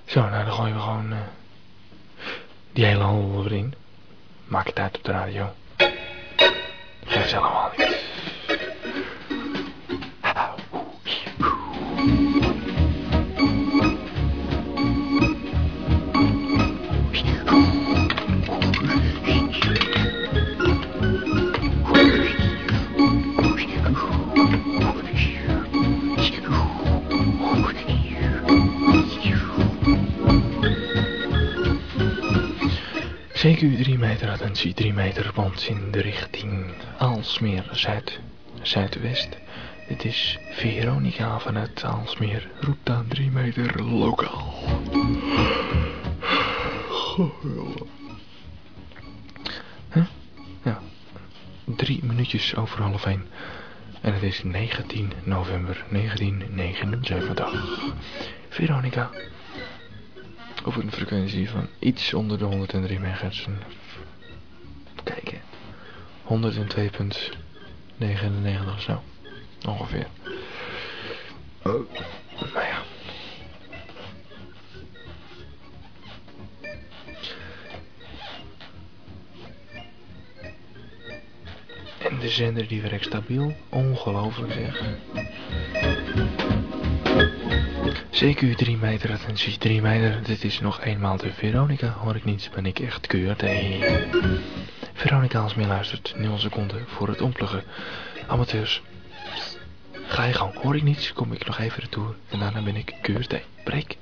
Zo, nou dan gooien we gewoon die hele handel erin. Maak het uit op de radio. Geef ze allemaal niet. CQ 3 meter, attentie 3 meter, want in de richting Aalsmeer Zuidwest. Dit is Veronica vanuit Aalsmeer, roept aan 3 meter lokaal. Huh? Ja, 3 minuutjes over 12:30. En het is 19 november 1979. Veronica. Op een frequentie van iets onder de 103 MHz. Kijken. 102,99 zo. Ongeveer. Nou ja. En de zender die werkt stabiel. Ongelooflijk zeg. CQ 3 meter, attentie 3 meter. Dit is nog eenmaal de Veronica. Hoor ik niets, ben ik echt keurd. Hey. Veronica als meer luistert. 0 seconden voor het ompluggen. Amateurs. Ga je gang. Hoor ik niets, kom ik nog even retour. En daarna ben ik keurd. Hey. Breek.